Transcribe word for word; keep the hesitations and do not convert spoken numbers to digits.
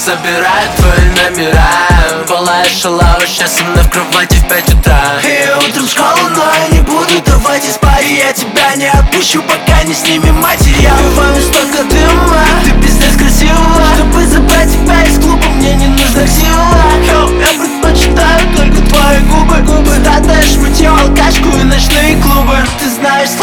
собирают твои номера. Пылаешь шалава, сейчас со мной в кровати в пять утра. И утром в школу, но я не буду давать из пари. Я тебя не отпущу, пока не снимем материал. В вами столько дыма, ты пиздец красива. Чтобы забрать тебя из клуба, мне не нужна сила. Йоу, я предпочитаю только твои губы. Статая, шмутье, алкашку и ночные клубы. Ты знаешь,